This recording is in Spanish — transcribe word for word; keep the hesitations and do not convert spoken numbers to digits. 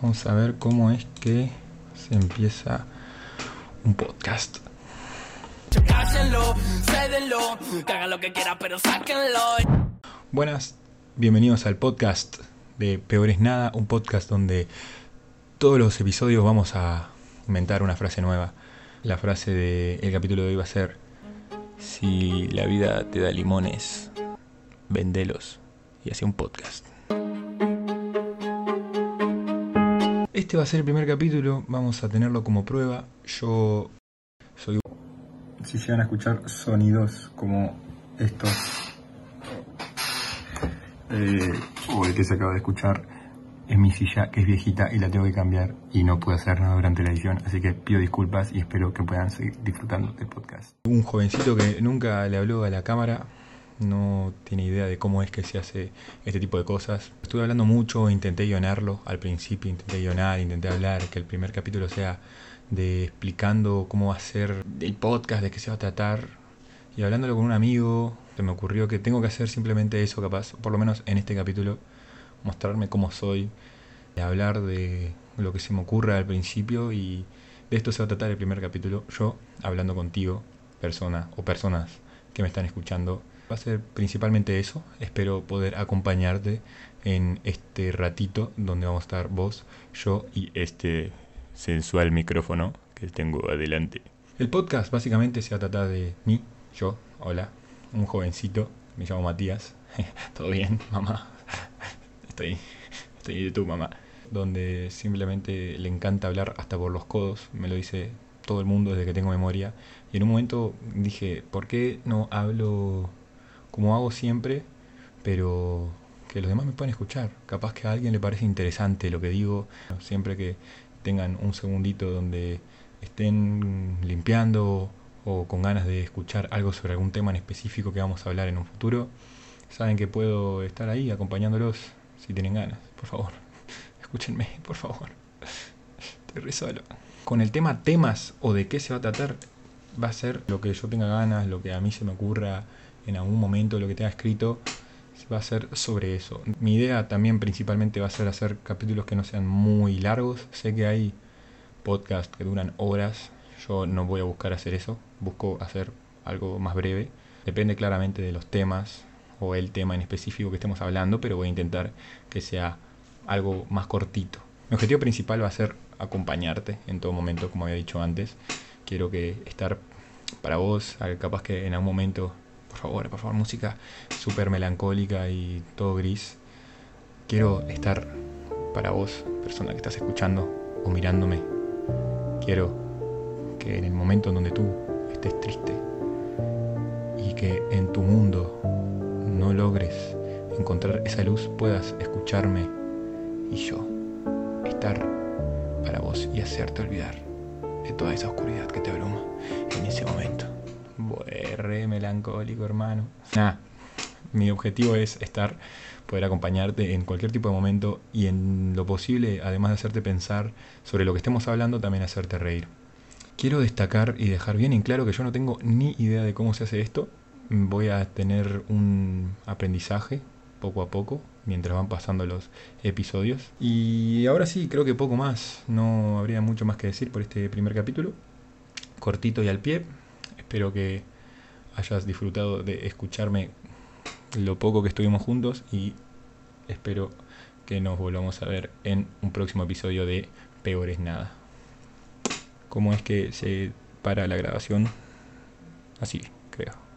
Vamos a ver cómo es que se empieza un podcast. Cállenlo, cédenlo, que hagan lo que quieran, pero sáquenlo. Buenas, bienvenidos al podcast de Peor es Nada, un podcast donde todos los episodios vamos a inventar una frase nueva. La frase del capítulo de hoy va a ser: si la vida te da limones, vendelos y hace un podcast. Este va a ser el primer capítulo, vamos a tenerlo como prueba. Yo soy... Si llegan a escuchar sonidos como estos, eh, o el que se acaba de escuchar, es mi silla, que es viejita y la tengo que cambiar y no puedo hacer nada durante la edición, así que pido disculpas y espero que puedan seguir disfrutando del podcast. Un jovencito que nunca le habló a la cámara, no tiene idea de cómo es que se hace este tipo de cosas. Estuve hablando mucho, intenté guionarlo al principio, intenté guionar, intenté hablar, que el primer capítulo sea de explicando cómo va a ser el podcast, de qué se va a tratar, y hablándolo con un amigo, se me ocurrió que tengo que hacer simplemente eso, capaz, por lo menos en este capítulo, mostrarme cómo soy, hablar de lo que se me ocurra al principio, y de esto se va a tratar el primer capítulo, yo hablando contigo, persona o personas que me están escuchando. Va a ser principalmente eso. Espero poder acompañarte en este ratito donde vamos a estar vos, yo y este sensual micrófono que tengo adelante. El podcast básicamente se va a tratar de mí, yo, hola, un jovencito, me llamo Matías. ¿Todo bien, mamá? Estoy, estoy de tu mamá. Donde simplemente le encanta hablar hasta por los codos, me lo dice todo el mundo desde que tengo memoria. Y en un momento dije, ¿por qué no hablo como hago siempre, pero que los demás me puedan escuchar? Capaz que a alguien le parece interesante lo que digo. Siempre que tengan un segundito donde estén limpiando o con ganas de escuchar algo sobre algún tema en específico que vamos a hablar en un futuro, saben que puedo estar ahí acompañándolos si tienen ganas. Por favor, escúchenme, por favor. Estoy re solo. Con el tema temas o de qué se va a tratar, va a ser lo que yo tenga ganas, lo que a mí se me ocurra en algún momento, lo que tenga escrito, va a ser sobre eso. Mi idea también principalmente va a ser hacer capítulos que no sean muy largos. Sé que hay podcasts que duran horas, yo no voy a buscar hacer eso, busco hacer algo más breve. Depende claramente de los temas o el tema en específico que estemos hablando, pero voy a intentar que sea algo más cortito. Mi objetivo principal va a ser acompañarte en todo momento, como había dicho antes. Quiero que estar para vos, capaz que en algún momento, por favor, por favor, música súper melancólica y todo gris. Quiero estar para vos, persona que estás escuchando o mirándome. Quiero que en el momento en donde tú estés triste y que en tu mundo no logres encontrar esa luz, puedas escucharme y yo estar para vos y hacerte olvidar de toda esa oscuridad que te abruma en ese momento. Bueno, re melancólico, hermano. Nah, mi objetivo es estar, poder acompañarte en cualquier tipo de momento y en lo posible, además de hacerte pensar sobre lo que estemos hablando, también hacerte reír. Quiero destacar y dejar bien en claro que yo no tengo ni idea de cómo se hace esto. Voy a tener un aprendizaje poco a poco mientras van pasando los episodios. Y ahora sí, creo que poco más. No habría mucho más que decir por este primer capítulo. Cortito y al pie. Espero que hayas disfrutado de escucharme lo poco que estuvimos juntos y espero que nos volvamos a ver en un próximo episodio de Peor es Nada. ¿Cómo es que se para la grabación? Así, creo.